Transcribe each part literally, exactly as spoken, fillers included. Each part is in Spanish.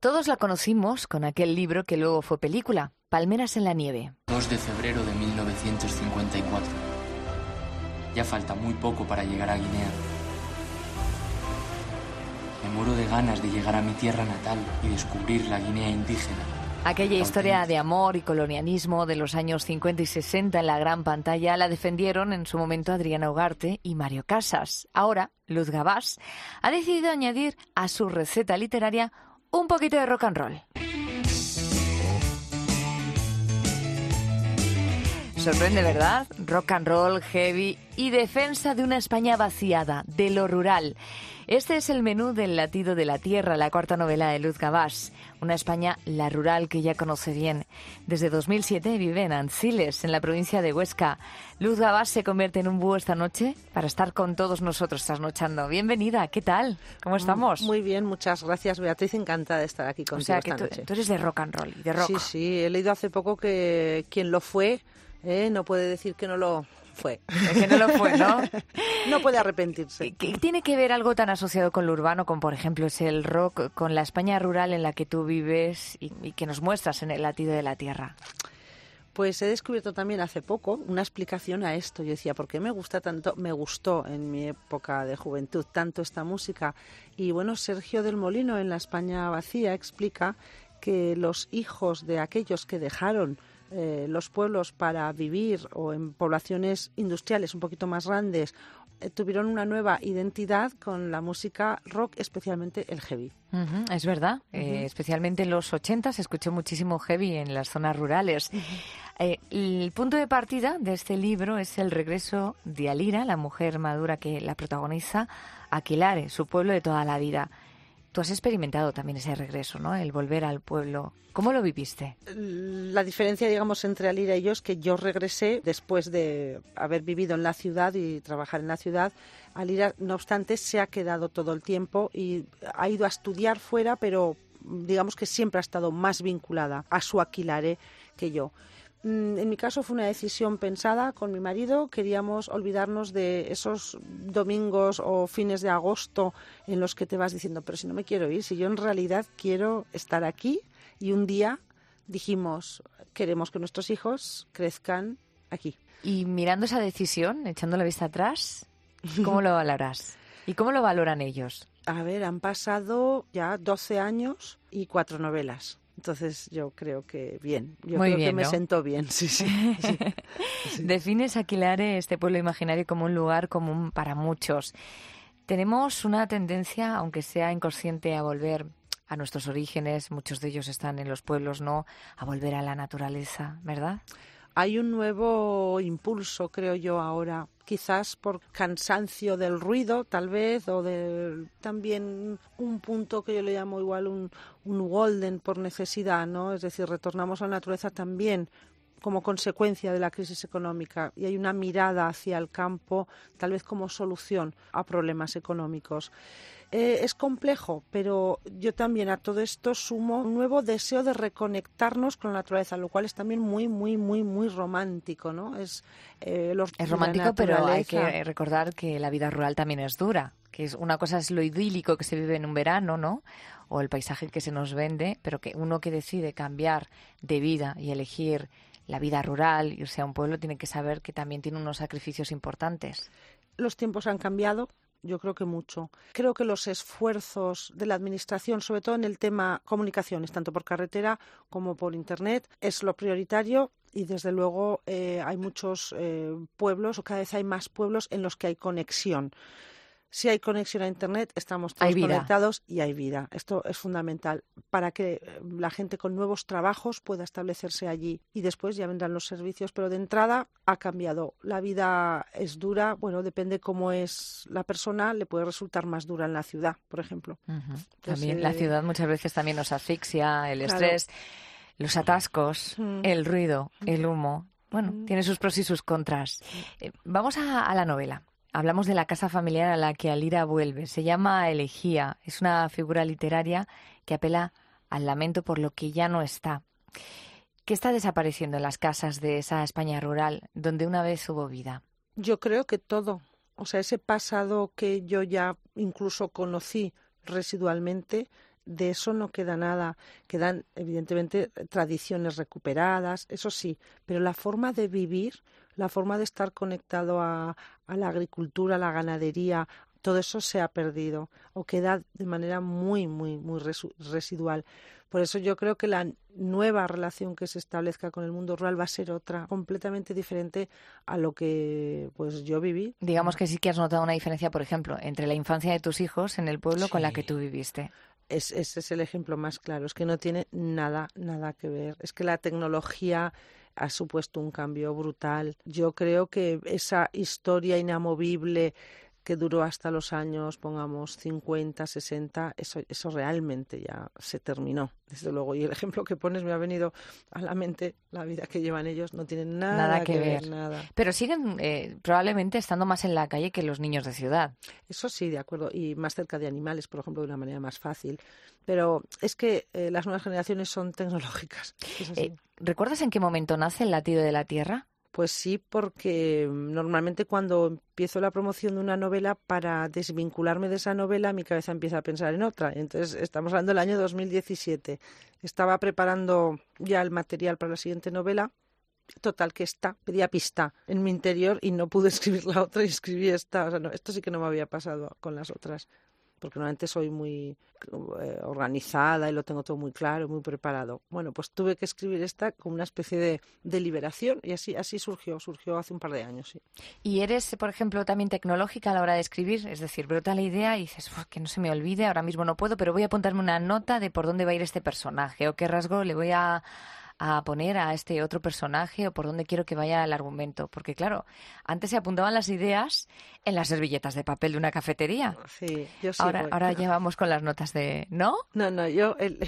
Todos la conocimos con aquel libro que luego fue película, Palmeras en la nieve. dos de febrero de mil novecientos cincuenta y cuatro. Ya falta muy poco para llegar a Guinea. Me muero de ganas de llegar a mi tierra natal y descubrir la Guinea indígena. Aquella historia de amor y colonialismo de los años cincuenta y sesenta en la gran pantalla la defendieron en su momento Adriana Ugarte y Mario Casas. Ahora, Luz Gabás ha decidido añadir a su receta literaria un poquito de rock and roll. Sorprende, ¿verdad? Rock and roll, heavy y defensa de una España vaciada, de lo rural. Este es el menú del Latido de la Tierra, la cuarta novela de Luz Gabás. Una España, la rural, que ya conoce bien. Desde dos mil siete vive en Anciles, en la provincia de Huesca. Luz Gabás se convierte en un búho esta noche para estar con todos nosotros trasnochando. Bienvenida, ¿qué tal? ¿Cómo estamos? Muy bien, muchas gracias, Beatriz. Encantada de estar aquí contigo o sea, esta que tú, noche. tú eres de rock and roll y de rock. Sí, sí, he leído hace poco que quien lo fue eh, no puede decir que no lo fue. Que no lo fue, ¿no? No puede arrepentirse. ¿Qué tiene que ver algo tan asociado con lo urbano, como por ejemplo es el rock, con la España rural en la que tú vives y, y que nos muestras en el Latido de la Tierra? Pues he descubierto también hace poco una explicación a esto. Yo decía, ¿por qué me gusta tanto? Me gustó en mi época de juventud tanto esta música. Y bueno, Sergio del Molino en La España Vacía explica que los hijos de aquellos que dejaron Eh, los pueblos para vivir o en poblaciones industriales un poquito más grandes eh, tuvieron una nueva identidad con la música rock, especialmente el heavy. Uh-huh, es verdad, uh-huh. eh, especialmente en los ochenta se escuchó muchísimo heavy en las zonas rurales. Uh-huh. Eh, el punto de partida de este libro es el regreso de Alira, la mujer madura que la protagoniza, a Aquilare, su pueblo de toda la vida. Tú has experimentado también ese regreso, ¿no? El volver al pueblo. ¿Cómo lo viviste? La diferencia, digamos, entre Alira y yo es que yo regresé después de haber vivido en la ciudad y trabajar en la ciudad. Alira, no obstante, se ha quedado todo el tiempo y ha ido a estudiar fuera, pero digamos que siempre ha estado más vinculada a su Aquilare que yo. En mi caso fue una decisión pensada con mi marido. Queríamos olvidarnos de esos domingos o fines de agosto en los que te vas diciendo, pero si no me quiero ir, si yo en realidad quiero estar aquí. Y un día dijimos, queremos que nuestros hijos crezcan aquí. Y mirando esa decisión, echando la vista atrás, ¿cómo lo valoras? ¿Y cómo lo valoran ellos? A ver, han pasado ya doce años y cuatro novelas. Entonces yo creo que bien, yo Muy creo bien, que me ¿no? sentó bien, sí, sí, sí, sí. Defines Aquilare, este pueblo imaginario, como un lugar común para muchos. Tenemos una tendencia, aunque sea inconsciente, a volver a nuestros orígenes, muchos de ellos están en los pueblos, ¿no? A volver a la naturaleza, ¿verdad? Hay un nuevo impulso, creo yo, ahora, quizás por cansancio del ruido, tal vez, o de también un punto que yo le llamo igual un, un golden por necesidad, ¿no? Es decir, retornamos a la naturaleza también como consecuencia de la crisis económica y hay una mirada hacia el campo, tal vez como solución a problemas económicos. Eh, es complejo, pero yo también a todo esto sumo un nuevo deseo de reconectarnos con la naturaleza, lo cual es también muy, muy, muy, muy romántico, ¿no? Es, eh, los, es romántico, pero hay que recordar que la vida rural también es dura, que es una cosa es lo idílico que se vive en un verano, ¿no? O el paisaje que se nos vende, pero que uno que decide cambiar de vida y elegir la vida rural, irse a un pueblo, tiene que saber que también tiene unos sacrificios importantes. Los tiempos han cambiado. Yo creo que mucho. Creo que los esfuerzos de la Administración, sobre todo en el tema comunicaciones, tanto por carretera como por Internet, es lo prioritario y desde luego eh, hay muchos eh, pueblos, o cada vez hay más pueblos en los que hay conexión. Si hay conexión a Internet, estamos todos conectados y hay vida. Esto es fundamental para que la gente con nuevos trabajos pueda establecerse allí y después ya vendrán los servicios. Pero de entrada ha cambiado. La vida es dura. Bueno, depende cómo es la persona, le puede resultar más dura en la ciudad, por ejemplo. Uh-huh. Entonces, también eh, la ciudad muchas veces también nos asfixia, el claro. estrés, los atascos, uh-huh. el ruido, el humo. Bueno, uh-huh. tiene sus pros y sus contras. Eh, vamos a, a la novela. Hablamos de la casa familiar a la que Alira vuelve. Se llama Elegía. Es una figura literaria que apela al lamento por lo que ya no está. ¿Qué está desapareciendo en las casas de esa España rural donde una vez hubo vida? Yo creo que todo. O sea, ese pasado que yo ya incluso conocí residualmente de eso no queda nada. Quedan, evidentemente, tradiciones recuperadas, eso sí, pero la forma de vivir, la forma de estar conectado a, a la agricultura, a la ganadería, todo eso se ha perdido o queda de manera muy, muy, muy resu- residual. Por eso yo creo que la nueva relación que se establezca con el mundo rural va a ser otra, completamente diferente a lo que pues yo viví. Digamos que sí que has notado una diferencia, por ejemplo, entre la infancia de tus hijos en el pueblo Sí. con la que tú viviste. Es, ese es el ejemplo más claro, es que no tiene nada, nada que ver. Es que la tecnología ha supuesto un cambio brutal. Yo creo que esa historia inamovible que duró hasta los años, pongamos, cincuenta, sesenta, eso, eso realmente ya se terminó, desde luego. Y el ejemplo que pones me ha venido a la mente, la vida que llevan ellos no tiene nada, Nada que que ver. ver, nada. Pero siguen eh, probablemente estando más en la calle que los niños de ciudad. Eso sí, de acuerdo, y más cerca de animales, por ejemplo, de una manera más fácil. Pero es que eh, las nuevas generaciones son tecnológicas. Es así. Eh, ¿Recuerdas en qué momento nace el latido de la tierra? Pues sí, porque normalmente cuando empiezo la promoción de una novela, para desvincularme de esa novela, mi cabeza empieza a pensar en otra. Entonces, estamos hablando del año dos mil diecisiete. Estaba preparando ya el material para la siguiente novela. Total, que esta, pedía pista en mi interior y no pude escribir la otra y escribí esta. O sea, no, esto sí que no me había pasado con las otras, porque normalmente soy muy eh, organizada y lo tengo todo muy claro, muy preparado. Bueno, pues tuve que escribir esta con una especie de, de liberación y así, así surgió, surgió hace un par de años, sí. ¿Y eres, por ejemplo, también tecnológica a la hora de escribir? Es decir, brota la idea y dices, que no se me olvide, ahora mismo no puedo, pero voy a apuntarme una nota de por dónde va a ir este personaje o qué rasgo le voy a... a poner a este otro personaje o por dónde quiero que vaya el argumento. Porque, claro, antes se apuntaban las ideas en las servilletas de papel de una cafetería. Sí, yo sí. Ahora, voy. ahora ya vamos con las notas de... ¿No? No, no, yo... El,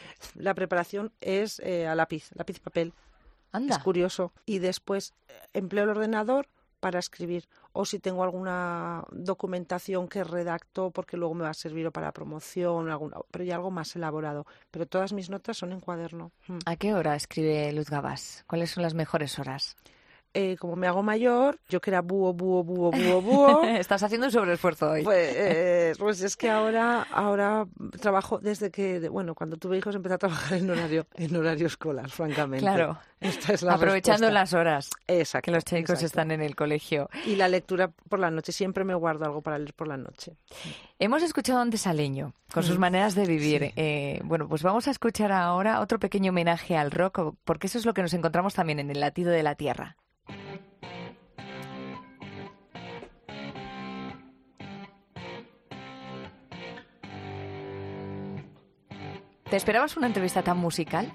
la preparación es eh, a lápiz, lápiz y papel. Anda. Es curioso. Y después eh, empleo el ordenador para escribir. O si tengo alguna documentación que redacto porque luego me va a servir o para promoción, alguna, pero ya algo más elaborado. Pero todas mis notas son en cuaderno. Mm. ¿A qué hora escribe Luz Gabás? ¿Cuáles son las mejores horas? Eh, como me hago mayor, yo que era búho, búho, búho, búho, búho... Estás haciendo un sobreesfuerzo hoy. Pues, eh, pues es que ahora, ahora trabajo desde que, de, bueno, cuando tuve hijos empecé a trabajar en horario, en horario escolar, francamente. Claro. Esta es la Aprovechando respuesta. las horas Exacto, que los chicos exacto. están en el colegio. Y la lectura por la noche, siempre me guardo algo para leer por la noche. Hemos escuchado antes a Leño, con sus maneras de vivir. Sí. Eh, bueno, pues vamos a escuchar ahora otro pequeño homenaje al rock, porque eso es lo que nos encontramos también en el latido de la tierra. ¿Te esperabas una entrevista tan musical?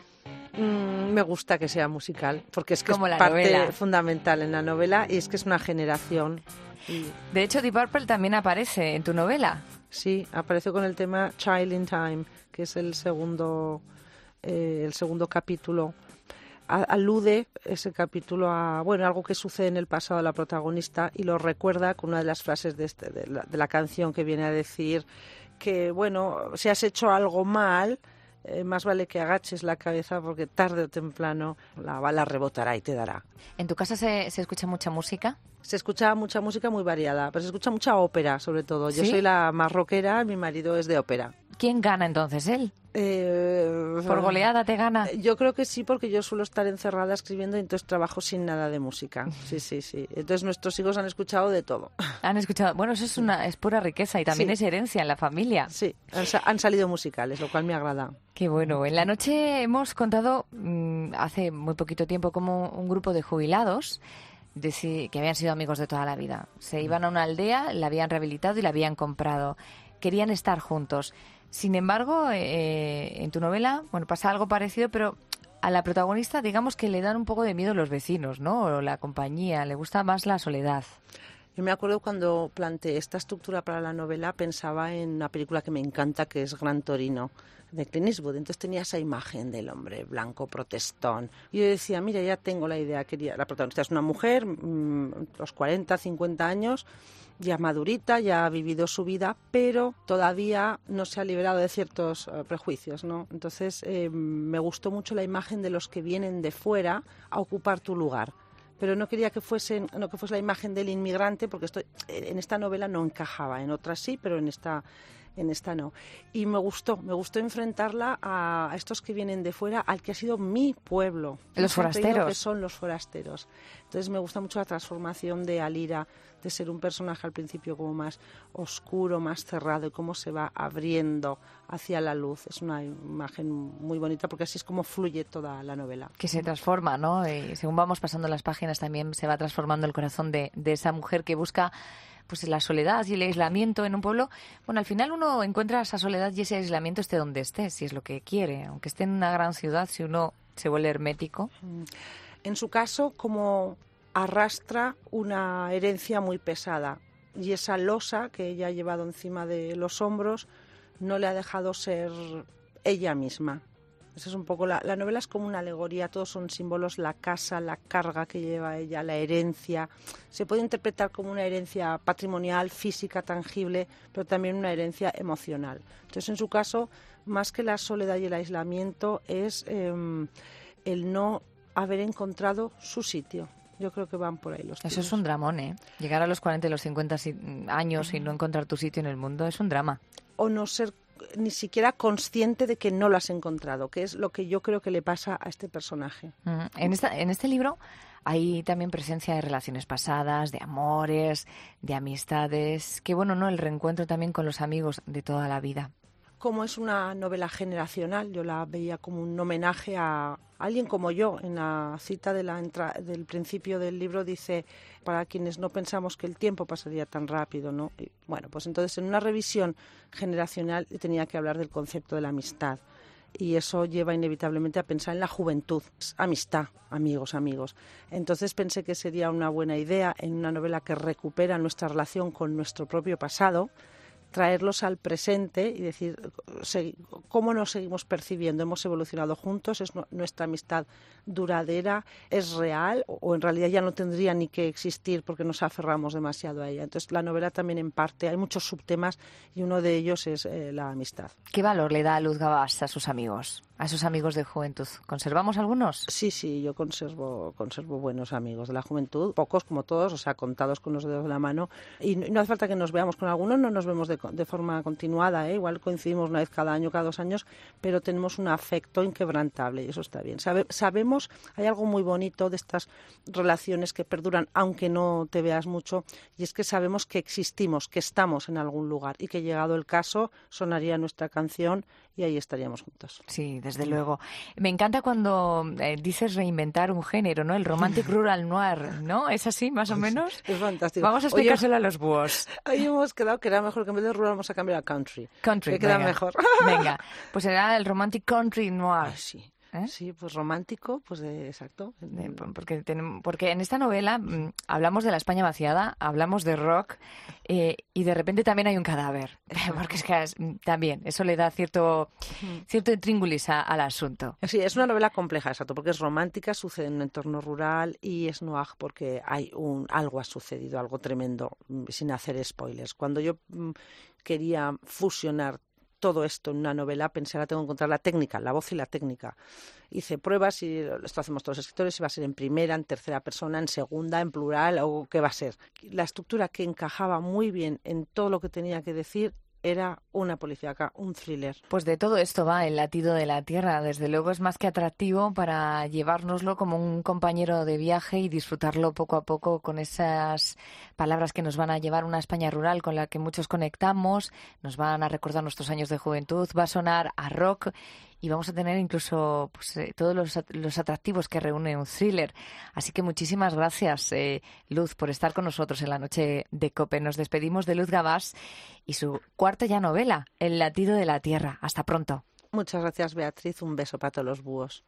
Mm, me gusta que sea musical, porque es que Como es la parte novela. fundamental en la novela y es que es una generación. Y, De hecho, Deep Purple también aparece en tu novela. sí, apareció con el tema Child in Time, que es el segundo, eh, el segundo capítulo. A- alude ese capítulo a bueno algo que sucede en el pasado de la protagonista y lo recuerda con una de las frases de, este, de, la, de la canción que viene a decir que, bueno, si has hecho algo mal, eh, más vale que agaches la cabeza porque tarde o temprano la bala rebotará y te dará. ¿En tu casa se, se escucha mucha música? Se escucha mucha música muy variada, pero se escucha mucha ópera, sobre todo. Yo ¿Sí? soy la más rockera, mi marido es de ópera. ¿Quién gana entonces? ¿Él? Eh, ¿Por goleada te gana? Yo creo que sí, porque yo suelo estar encerrada escribiendo y entonces trabajo sin nada de música. Sí, sí, sí. Entonces nuestros hijos han escuchado de todo. Han escuchado. Bueno, eso es una es pura riqueza y también Sí. es herencia en la familia. Sí, han, sa- han salido musicales, lo cual me agrada. Qué bueno. En la noche hemos contado mmm, hace muy poquito tiempo como un grupo de jubilados deci- que habían sido amigos de toda la vida. Se iban a una aldea, la habían rehabilitado y la habían comprado. Querían estar juntos. Sin embargo, eh, en tu novela, bueno, pasa algo parecido, pero a la protagonista, digamos que le dan un poco de miedo los vecinos, ¿no? O la compañía, le gusta más la soledad. Yo me acuerdo cuando planteé esta estructura para la novela, pensaba en una película que me encanta, que es Gran Torino, de Clint Eastwood. Entonces tenía esa imagen del hombre blanco, protestón. Y yo decía, mira, ya tengo la idea. Quería, la protagonista es una mujer, mmm, los cuarenta, cincuenta años, ya madurita, ya ha vivido su vida, pero todavía no se ha liberado de ciertos uh, prejuicios, ¿no? Entonces eh, me gustó mucho la imagen de los que vienen de fuera a ocupar tu lugar. Pero no quería que fuesen, no que fuese la imagen del inmigrante, porque esto en esta novela no encajaba, en otras sí, pero en esta en esta no. Y me gustó, me gustó enfrentarla a estos que vienen de fuera, al que ha sido mi pueblo. Los forasteros. Que son los forasteros. Entonces me gusta mucho la transformación de Alira, de ser un personaje al principio como más oscuro, más cerrado, y cómo se va abriendo hacia la luz. Es una imagen muy bonita porque así es como fluye toda la novela. Que se transforma, ¿no? Y según vamos pasando las páginas también se va transformando el corazón de, de esa mujer que busca pues la soledad y el aislamiento en un pueblo. Bueno, al final uno encuentra esa soledad y ese aislamiento esté donde esté, si es lo que quiere. Aunque esté en una gran ciudad, si uno se vuelve hermético. En su caso, como arrastra una herencia muy pesada y esa losa que ella ha llevado encima de los hombros no le ha dejado ser ella misma. Esa es un poco la, la novela es como una alegoría, todos son símbolos, la casa, la carga que lleva ella, la herencia. Se puede interpretar como una herencia patrimonial, física, tangible, pero también una herencia emocional. Entonces, en su caso, más que la soledad y el aislamiento, es eh, el no haber encontrado su sitio. Yo creo que van por ahí los tiros. Eso es un dramón, ¿eh? Llegar a los cuarenta y los cincuenta años y no encontrar tu sitio en el mundo es un drama. O no ser ni siquiera consciente de que no lo has encontrado, que es lo que yo creo que le pasa a este personaje. Mm. En, esta, en este libro hay también presencia de relaciones pasadas, de amores, de amistades, que bueno, ¿no? El reencuentro también con los amigos de toda la vida. Como es una novela generacional, yo la veía como un homenaje a alguien como yo. En la cita de la entra- del principio del libro dice, para quienes no pensamos que el tiempo pasaría tan rápido, ¿no? Y, bueno, pues entonces en una revisión generacional tenía que hablar del concepto de la amistad. Y eso lleva inevitablemente a pensar en la juventud, amistad, amigos, amigos. Entonces pensé que sería una buena idea en una novela que recupera nuestra relación con nuestro propio pasado, traerlos al presente y decir cómo nos seguimos percibiendo, hemos evolucionado juntos, es nuestra amistad duradera, es real o en realidad ya no tendría ni que existir porque nos aferramos demasiado a ella. Entonces la novela también en parte, hay muchos subtemas y uno de ellos es eh, la amistad. ¿Qué valor le da Luz Gavàs a sus amigos, a sus amigos de juventud? ¿Conservamos algunos? Sí, sí, yo conservo, conservo buenos amigos de la juventud, pocos como todos, o sea, contados con los dedos de la mano, y no hace falta que nos veamos, con algunos no nos vemos de, de forma continuada, ¿eh? Igual coincidimos una vez cada año, cada dos años, pero tenemos un afecto inquebrantable y eso está bien. Sabe, sabemos, hay algo muy bonito de estas relaciones que perduran, aunque no te veas mucho, y es que sabemos que existimos, que estamos en algún lugar y que llegado el caso sonaría nuestra canción y ahí estaríamos juntos. Sí, desde sí. luego. Me encanta cuando eh, dices reinventar un género, ¿no? El romantic rural noir, ¿no? ¿Es así, más o menos? Es fantástico. Vamos a explicárselo Oye, a los búhos. Hoy hemos quedado que era mejor que en vez de rural vamos a cambiar a country. Country, que queda venga. mejor. Venga, pues será el romantic country noir. Ay, sí. ¿Eh? Sí, pues romántico, pues de, exacto. De, porque, tenemos, porque en esta novela mmm, hablamos de la España vaciada, hablamos de rock eh, y de repente también hay un cadáver. Exacto. Porque es que es, también eso le da cierto, cierto intríngulis a, al asunto. Sí, es una novela compleja, exacto, porque es romántica, sucede en un entorno rural y es noir porque hay un algo ha sucedido, algo tremendo, sin hacer spoilers. Cuando yo mmm, quería fusionar todo esto en una novela, pensé, ahora tengo que encontrar la técnica, la voz y la técnica. Hice pruebas y esto hacemos todos los escritores, si va a ser en primera, en tercera persona, en segunda, en plural o qué va a ser. La estructura que encajaba muy bien en todo lo que tenía que decir era una policíaca, un thriller. Pues de todo esto va El latido de la tierra. Desde luego es más que atractivo para llevárnoslo como un compañero de viaje y disfrutarlo poco a poco con esas palabras que nos van a llevar a una España rural con la que muchos conectamos, nos van a recordar nuestros años de juventud, va a sonar a rock y vamos a tener incluso pues, eh, todos los, los atractivos que reúne un thriller. Así que muchísimas gracias, eh, Luz, por estar con nosotros en la noche de COPE. Nos despedimos de Luz Gavàs y su cuarta ya novela, El latido de la tierra. Hasta pronto. Muchas gracias, Beatriz. Un beso para todos los búhos.